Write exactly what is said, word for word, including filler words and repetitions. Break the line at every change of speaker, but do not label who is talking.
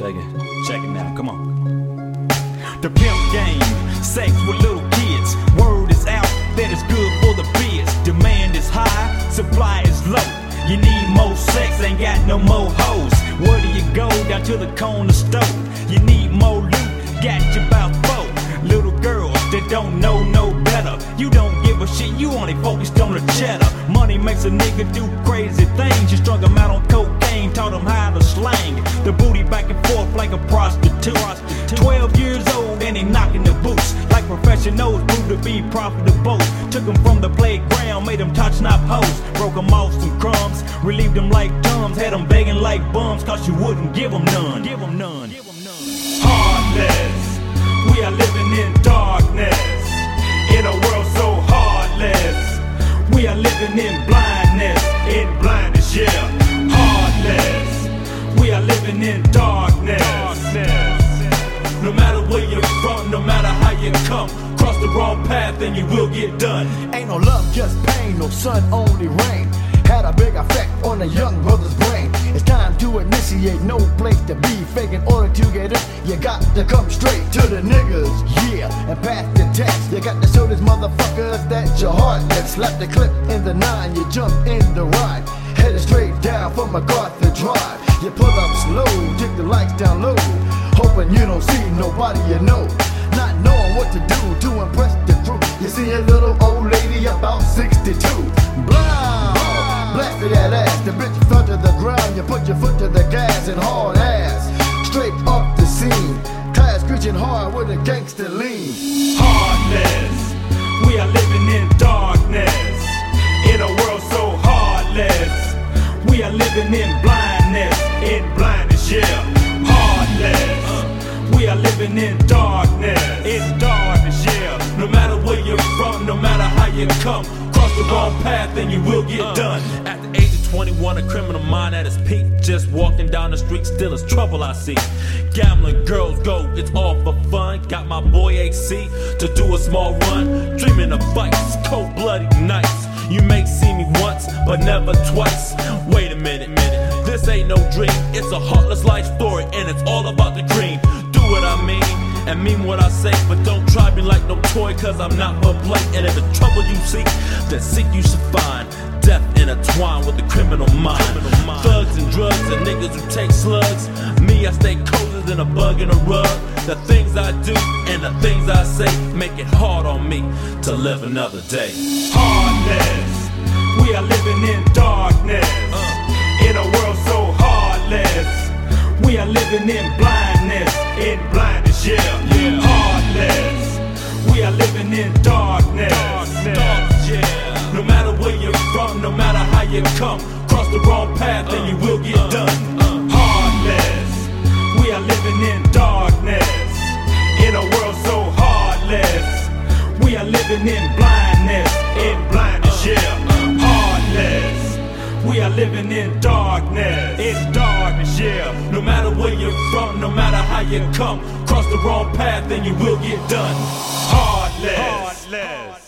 Check it. Check it now. Come on.
The pimp game, sex with little kids. Word is out that it's good for the biz. Demand is high, supply is low. You need more sex, ain't got no more hoes. Where do you go? Down to the corner store. You need more loot, got you about four. Little girls that don't know no better. You don't give a shit, you only focused on the cheddar. Money makes a nigga do crazy things. You strung them out on cocaine, taught them how to slang. The booty back and forth like a prostitute. Twelve years old and they knocking the boots. Like professionals, proved to be profitable. Took them from the playground, made them touch knob hoes. Broke them off some crumbs, relieved them like dumbs. Had them begging like bums, cause you wouldn't give them none. Give them none. Heartless, we are living in darkness. In a world so heartless, we are living in blindness. In blindness, yeah. Heartless, we are living in darkness. darkness. No matter where you're from, no matter how you come, cross the wrong path and you will get done.
Ain't no love, just pain, no sun, only rain. Had a big effect on a young brother's brain. It's time to initiate, no place to be fake. In order to get it, you got to come straight to the niggas, yeah, and pass the test. You got to show these motherfuckers that your heart that slap the clip in the nine, you jump in the ride, headed straight down from MacArthur Drive. You pull up slow, take the lights down low, hoping you don't see nobody you know, not knowing what to do to impress the crew. You see a little old lady about sixty-two, blind, blasted that ass, the bitch fell to the ground. You put your foot to the gas and hard ass, straight up the scene, tires screeching hard with a gangster lean.
Heartless, we are living in darkness. In a world so heartless, we are living in blindness. In blindness, yeah. Heartless, we are living in darkness. In darkness, yeah. No matter where you're from, no matter how you come, cross the wrong path and you will get uh, done.
At the age of twenty-one, a criminal mind at its peak. Just walking down the street, still is trouble I see. Gambling, girls go, it's all for fun. Got my boy A C to do a small run. Dreaming of fights, cold-blooded nights. You may see me once, but never twice. Wait a minute, minute. This ain't no dream. It's a heartless life story, and it's all about the dream. Do what I mean, and mean what I say. But don't try me like no toy, cause I'm not for play. And if the trouble you seek, then seek you should find. Death intertwined with the criminal mind. Thugs and drugs and niggas who take slugs. Me, I stay colder than a bug in a rug. The things I do and the things I say make it hard on me to live another day.
Heartless, we are living in darkness. uh, In a world so heartless, we are living in blindness. In blindness, yeah, yeah. Heartless, we are living in darkness. darkness. darkness yeah. No matter where you're from, no matter how you come, cross the wrong path and you will get done. Heartless, we are living in darkness. In a world so heartless, we are living in blindness. In blindness, yeah. Heartless, we are living in darkness. In darkness, yeah. No matter where you're from, no matter how you come, cross the wrong path and you will get done. Heartless. Heartless.